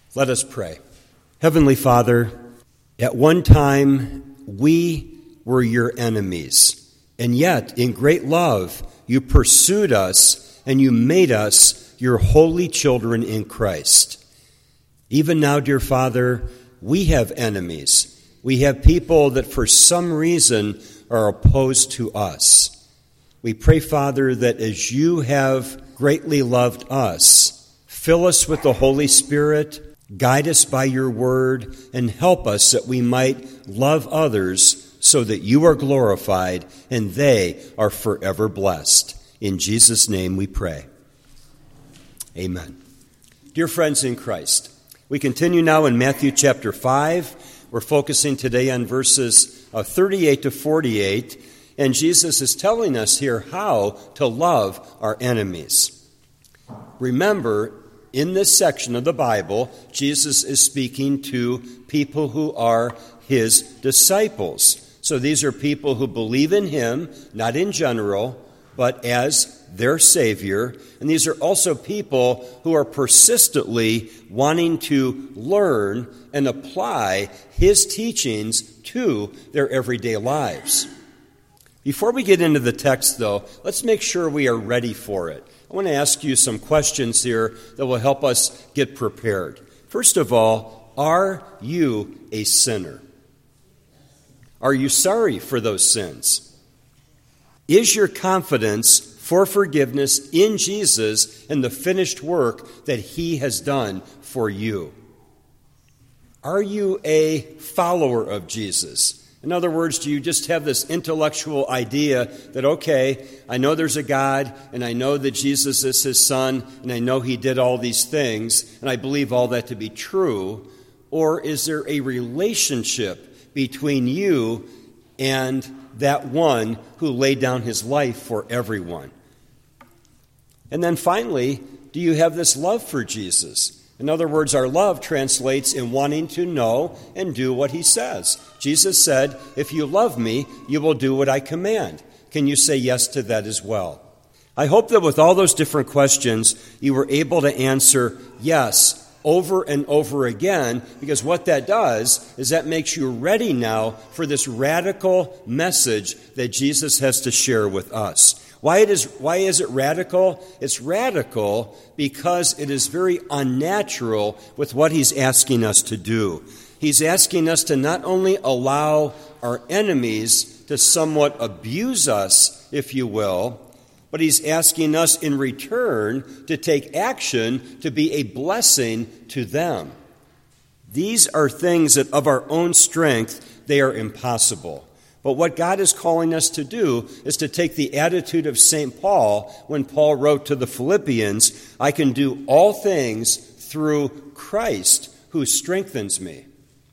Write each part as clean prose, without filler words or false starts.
Let us pray. Heavenly Father, at one time we were your enemies, and yet in great love you pursued us and you made us your holy children in Christ. Even now, dear Father, we have enemies. We have people that for some reason are opposed to us. We pray, Father, that as you have greatly loved us, fill us with the Holy Spirit, guide us by your word, and help us that we might love others so that you are glorified and they are forever blessed. In Jesus' name we pray. Amen. Dear friends in Christ, we continue now in Matthew chapter 5. We're focusing today on verses 38 to 48, and Jesus is telling us here how to love our enemies. Remember, in this section of the Bible, Jesus is speaking to people who are his disciples. So these are people who believe in him, not in general, but as their Savior. And these are also people who are persistently wanting to learn and apply his teachings to their everyday lives. Before we get into the text, though, let's make sure we are ready for it. I want to ask you some questions here that will help us get prepared. First of all, are you a sinner? Are you sorry for those sins? Is your confidence for forgiveness in Jesus and the finished work that he has done for you? Are you a follower of Jesus? In other words, do you just have this intellectual idea that, okay, I know there's a God, and I know that Jesus is his son, and I know he did all these things, and I believe all that to be true? Or is there a relationship between you and that one who laid down his life for everyone? And then finally, do you have this love for Jesus? In other words, our love translates in wanting to know and do what he says. Jesus said, if you love me, you will do what I command. Can you say yes to that as well? I hope that with all those different questions, you were able to answer yes over and over again, because what that does is that makes you ready now for this radical message that Jesus has to share with us. Why is it radical? It's radical because it is very unnatural with what he's asking us to do. He's asking us to not only allow our enemies to somewhat abuse us, if you will, but he's asking us in return to take action to be a blessing to them. These are things that of our own strength, they are impossible. But what God is calling us to do is to take the attitude of St. Paul when Paul wrote to the Philippians, I can do all things through Christ who strengthens me.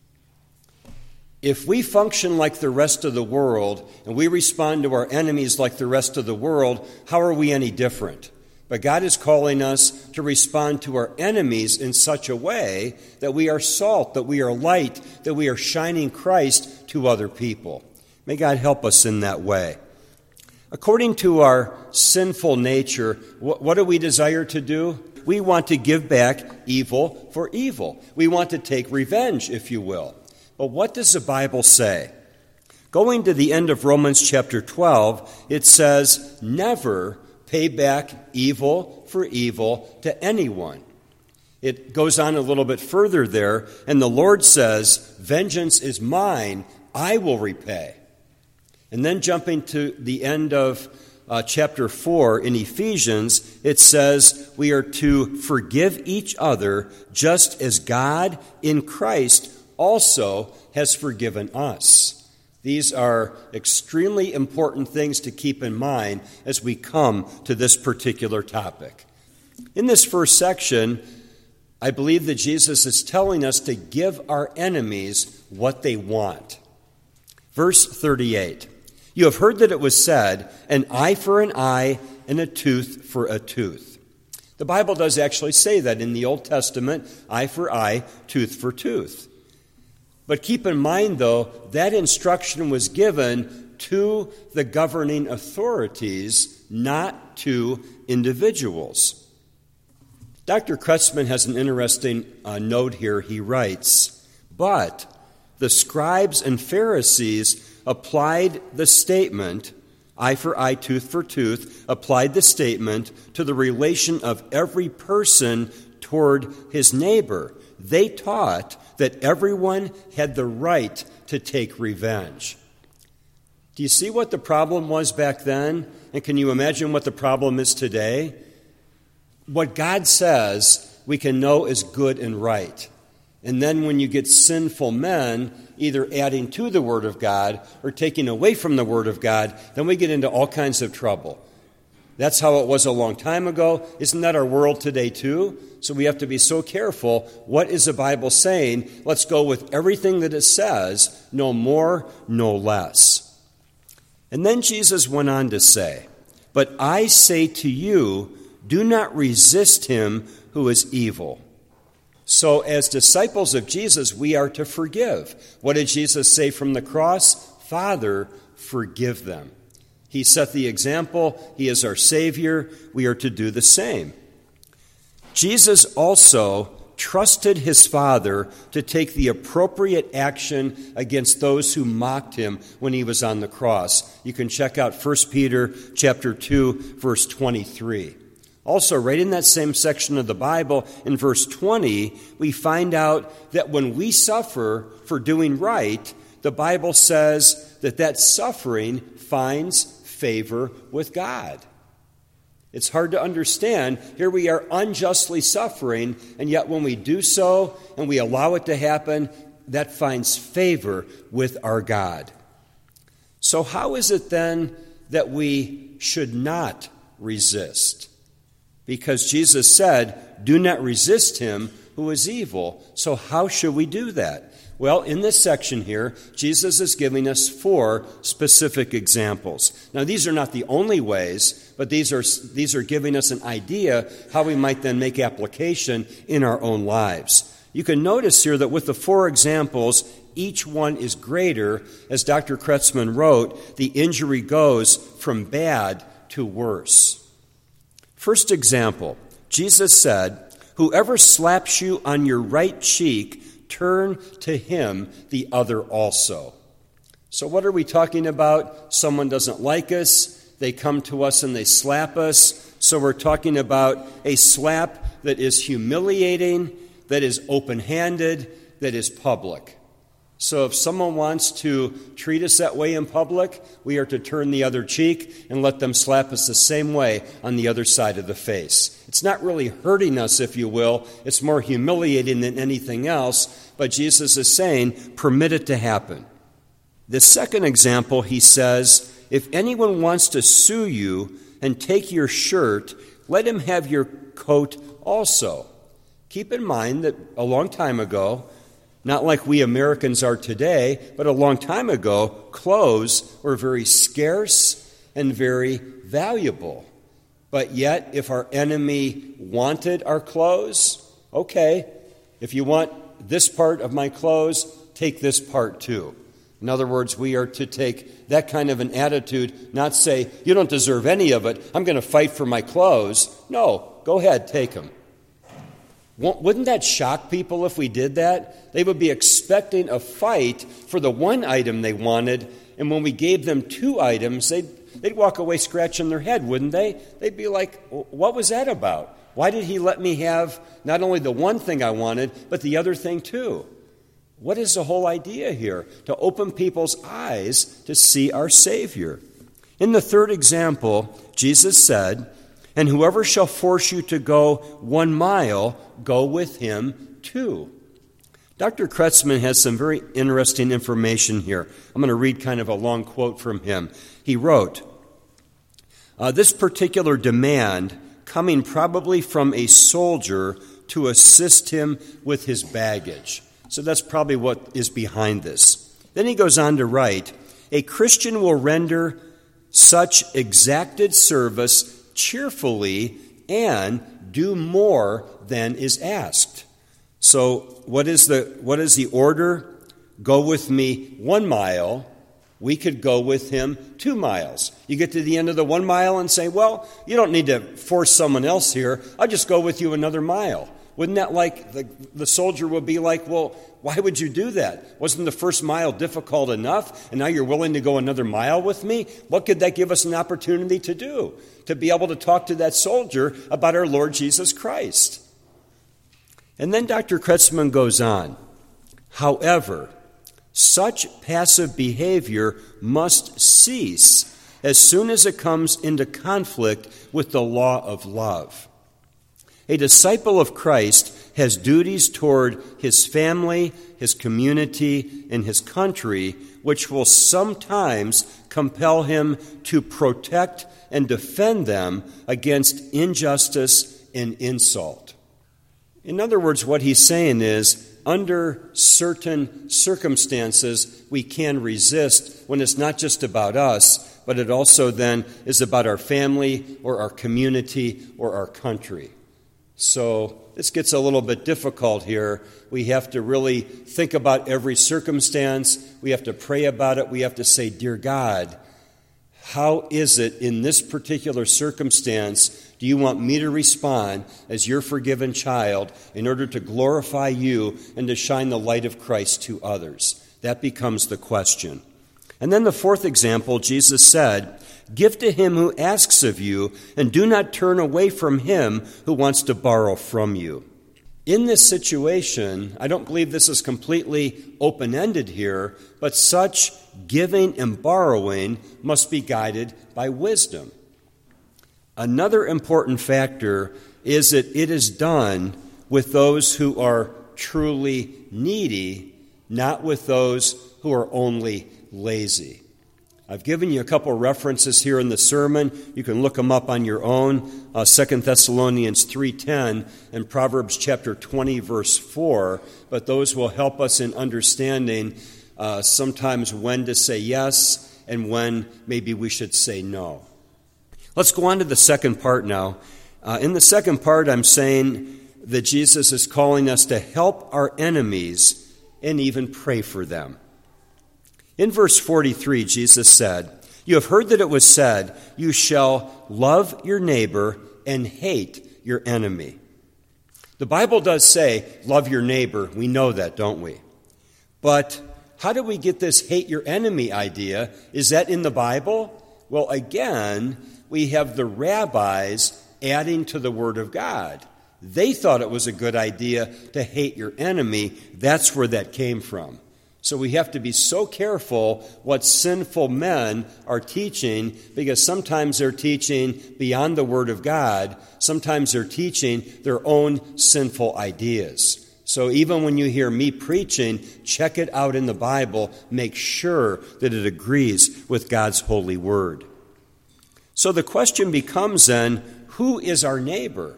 If we function like the rest of the world and we respond to our enemies like the rest of the world, how are we any different? But God is calling us to respond to our enemies in such a way that we are salt, that we are light, that we are shining Christ to other people. May God help us in that way. According to our sinful nature, what do we desire to do? We want to give back evil for evil. We want to take revenge, if you will. But what does the Bible say? Going to the end of Romans chapter 12, it says, never pay back evil for evil to anyone. It goes on a little bit further there, and the Lord says, vengeance is mine, I will repay. And then jumping to the end of chapter 4 in Ephesians, it says we are to forgive each other just as God in Christ also has forgiven us. These are extremely important things to keep in mind as we come to this particular topic. In this first section, I believe that Jesus is telling us to give our enemies what they want. Verse 38. You have heard that it was said, an eye for an eye and a tooth for a tooth. The Bible does actually say that in the Old Testament, eye for eye, tooth for tooth. But keep in mind, though, that instruction was given to the governing authorities, not to individuals. Dr. Kretzmann has an interesting note here. He writes, "But the scribes and Pharisees applied the statement, eye for eye, tooth for tooth, applied the statement to the relation of every person toward his neighbor. They taught that everyone had the right to take revenge." Do you see what the problem was back then? And can you imagine what the problem is today? What God says we can know is good and right. And then when you get sinful men either adding to the Word of God or taking away from the Word of God, then we get into all kinds of trouble. That's how it was a long time ago. Isn't that our world today too? So we have to be so careful. What is the Bible saying? Let's go with everything that it says, no more, no less. And then Jesus went on to say, "But I say to you, do not resist him who is evil." So as disciples of Jesus, we are to forgive. What did Jesus say from the cross? "Father, forgive them." He set the example. He is our Savior. We are to do the same. Jesus also trusted his Father to take the appropriate action against those who mocked him when he was on the cross. You can check out 1 Peter chapter 2, verse 23. Also, right in that same section of the Bible, in verse 20, we find out that when we suffer for doing right, the Bible says that suffering finds favor with God. It's hard to understand. Here we are unjustly suffering, and yet when we do so and we allow it to happen, that finds favor with our God. So how is it then that we should not resist? Because Jesus said, "Do not resist him who is evil." So how should we do that? Well, in this section here, Jesus is giving us 4 specific examples. Now, these are not the only ways, but these are giving us an idea how we might then make application in our own lives. You can notice here that with the 4 examples, each one is greater. As Dr. Kretzmann wrote, the injury goes from bad to worse. First example, Jesus said, "Whoever slaps you on your right cheek, turn to him the other also." So what are we talking about? Someone doesn't like us, they come to us and they slap us. So we're talking about a slap that is humiliating, that is open-handed, that is public. So if someone wants to treat us that way in public, we are to turn the other cheek and let them slap us the same way on the other side of the face. It's not really hurting us, if you will. It's more humiliating than anything else. But Jesus is saying, permit it to happen. The second example, he says, if anyone wants to sue you and take your shirt, let him have your coat also. Keep in mind that a long time ago, not like we Americans are today, but a long time ago, clothes were very scarce and very valuable. But yet, if our enemy wanted our clothes, okay, if you want this part of my clothes, take this part too. In other words, we are to take that kind of an attitude, not say, you don't deserve any of it, I'm going to fight for my clothes. No, go ahead, take them. Wouldn't that shock people if we did that? They would be expecting a fight for the one item they wanted, and when we gave them 2 items, they'd walk away scratching their head, wouldn't they? They'd be like, what was that about? Why did he let me have not only the one thing I wanted, but the other thing too? What is the whole idea here? To open people's eyes to see our Savior. In the third example, Jesus said, and whoever shall force you to go 1 mile, go with him 2. Dr. Kretzmann has some very interesting information here. I'm going to read kind of a long quote from him. He wrote, this particular demand coming probably from a soldier to assist him with his baggage. So that's probably what is behind this. Then he goes on to write, a Christian will render such exacted service cheerfully and do more than is asked. So what is the order? Go with me 1 mile We could go with him 2 miles. You get to the end of the 1 mile and say, well, you don't need to force someone else here. I'll just go with you another mile. Wouldn't that like, the soldier would be like, well, why would you do that? Wasn't the first mile difficult enough? And now you're willing to go another mile with me? What could that give us an opportunity to do? To be able to talk to that soldier about our Lord Jesus Christ. And then Dr. Kretzmann goes on. However, such passive behavior must cease as soon as it comes into conflict with the law of love. A disciple of Christ has duties toward his family, his community, and his country, which will sometimes compel him to protect and defend them against injustice and insult. In other words, what he's saying is, under certain circumstances, we can resist when it's not just about us, but it also then is about our family or our community or our country. So this gets a little bit difficult here. We have to really think about every circumstance. We have to pray about it. We have to say, dear God, how is it in this particular circumstance do you want me to respond as your forgiven child in order to glorify you and to shine the light of Christ to others? That becomes the question. And then the fourth example, Jesus said, give to him who asks of you, and do not turn away from him who wants to borrow from you. In this situation, I don't believe this is completely open-ended here, but such giving and borrowing must be guided by wisdom. Another important factor is that it is done with those who are truly needy, not with those who are only lazy. I've given you a couple references here in the sermon. You can look them up on your own. 2 Thessalonians 3:10 and Proverbs chapter 20, verse 4. But those will help us in understanding sometimes when to say yes and when maybe we should say no. Let's go on to the second part now. In the second part, I'm saying that Jesus is calling us to help our enemies and even pray for them. In verse 43, Jesus said, you have heard that it was said, you shall love your neighbor and hate your enemy. The Bible does say, love your neighbor. We know that, don't we? But how do we get this hate your enemy idea? Is that in the Bible? Well, again, we have the rabbis adding to the Word of God. They thought it was a good idea to hate your enemy. That's where that came from. So we have to be so careful what sinful men are teaching, because sometimes they're teaching beyond the Word of God. Sometimes they're teaching their own sinful ideas. So even when you hear me preaching, check it out in the Bible. Make sure that it agrees with God's holy word. So the question becomes then, who is our neighbor?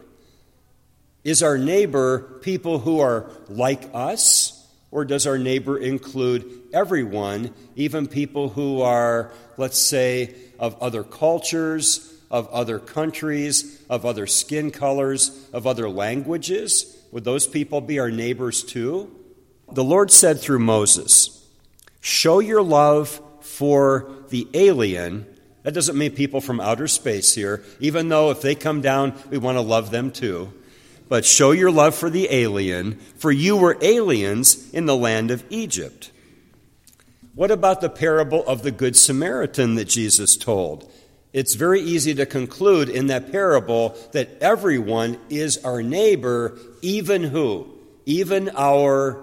Is our neighbor people who are like us? Or does our neighbor include everyone, even people who are, let's say, of other cultures, of other countries, of other skin colors, of other languages? Would those people be our neighbors too? The Lord said through Moses, show your love for the alien. That doesn't mean people from outer space here, even though if they come down, we want to love them too. But show your love for the alien, for you were aliens in the land of Egypt. What about the parable of the Good Samaritan that Jesus told? It's very easy to conclude in that parable that everyone is our neighbor, even who? Even our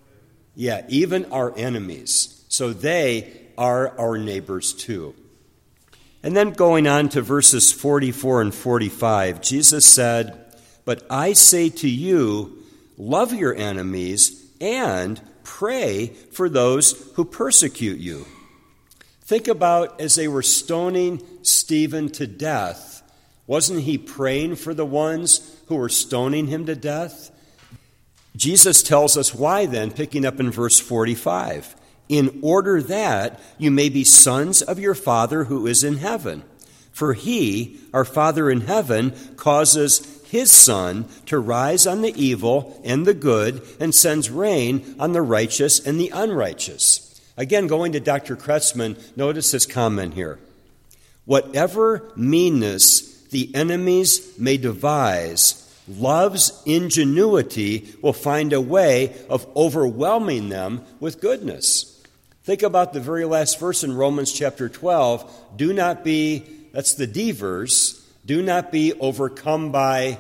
enemies. So they are our neighbors too. And then going on to verses 44 and 45, Jesus said, but I say to you, love your enemies and pray for those who persecute you. Think about as they were stoning Stephen to death, wasn't he praying for the ones who were stoning him to death? Jesus tells us why then, picking up in verse 45, in order that you may be sons of your Father who is in heaven. For he, our Father in heaven, causes his sun to rise on the evil and the good, and sends rain on the righteous and the unrighteous. Again, going to Dr. Kretzmann, notice his comment here. Whatever meanness the enemies may devise, love's ingenuity will find a way of overwhelming them with goodness. Think about the very last verse in Romans chapter 12. Do not be, that's the D verse, do not be overcome by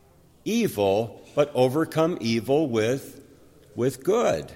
evil, but overcome evil with good.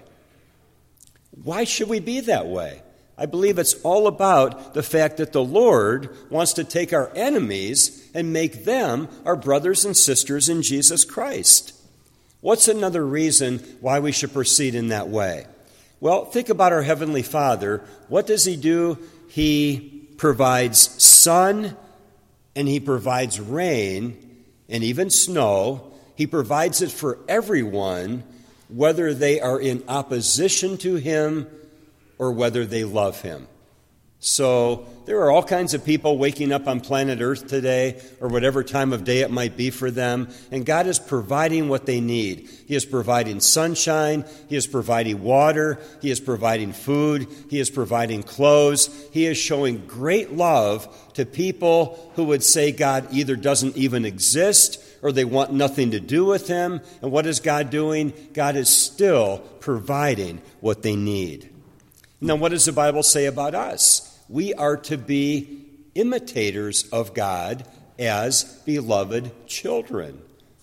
Why should we be that way? I believe it's all about the fact that the Lord wants to take our enemies and make them our brothers and sisters in Jesus Christ. What's another reason why we should proceed in that way? Well, think about our Heavenly Father. What does He do? He provides sun and He provides rain and even snow. He provides it for everyone, whether they are in opposition to Him or whether they love Him. So there are all kinds of people waking up on planet Earth today, or whatever time of day it might be for them, and God is providing what they need. He is providing sunshine, He is providing water, He is providing food, He is providing clothes. He is showing great love to people who would say God either doesn't even exist or they want nothing to do with Him. And what is God doing? God is still providing what they need. Now, what does the Bible say about us? We are to be imitators of God as beloved children.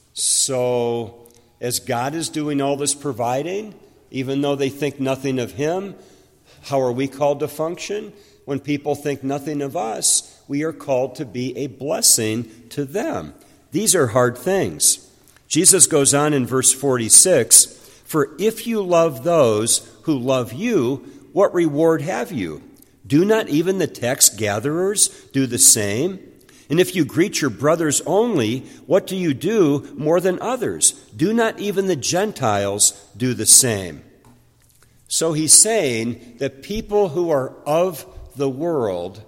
So, as God is doing all this providing, even though they think nothing of Him, how are we called to function? When people think nothing of us, we are called to be a blessing to them. These are hard things. Jesus goes on in verse 46, "For if you love those who love you, what reward have you? Do not even the tax gatherers do the same? And if you greet your brothers only, what do you do more than others? Do not even the Gentiles do the same?" So he's saying that people who are of the world,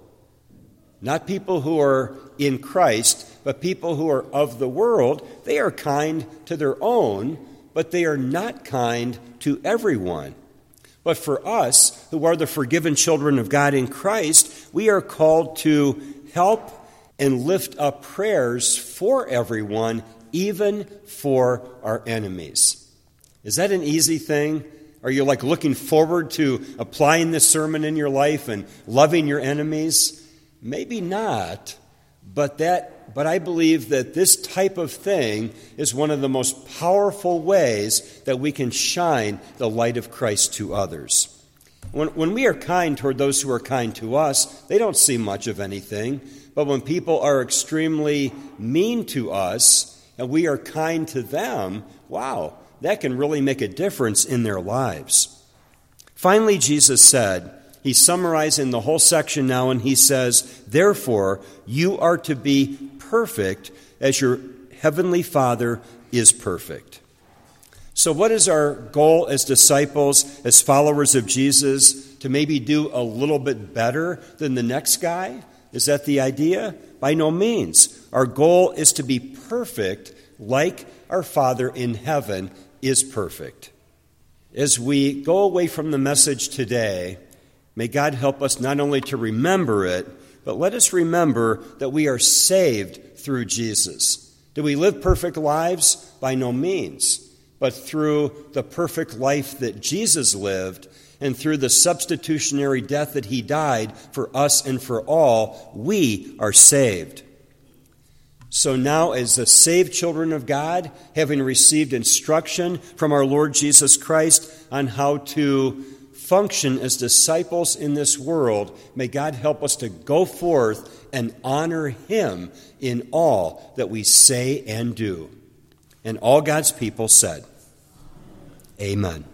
not people who are in Christ, but people who are of the world, they are kind to their own, but they are not kind to everyone. But for us, who are the forgiven children of God in Christ, we are called to help and lift up prayers for everyone, even for our enemies. Is that an easy thing? Are you like looking forward to applying this sermon in your life and loving your enemies? Maybe not, but I believe that this type of thing is one of the most powerful ways that we can shine the light of Christ to others. When we are kind toward those who are kind to us, they don't see much of anything. But when people are extremely mean to us and we are kind to them, wow, that can really make a difference in their lives. Finally, Jesus said, he's summarizing the whole section now, and he says, "Therefore, you are to be perfect as your heavenly Father is perfect." So what is our goal as disciples, as followers of Jesus, to maybe do a little bit better than the next guy? Is that the idea? By no means. Our goal is to be perfect like our Father in heaven is perfect. As we go away from the message today, may God help us not only to remember it, but let us remember that we are saved through Jesus. Do we live perfect lives? By no means. But through the perfect life that Jesus lived, and through the substitutionary death that He died for us and for all, we are saved. So now, as the saved children of God, having received instruction from our Lord Jesus Christ on how to function as disciples in this world, may God help us to go forth and honor Him in all that we say and do. And all God's people said, Amen.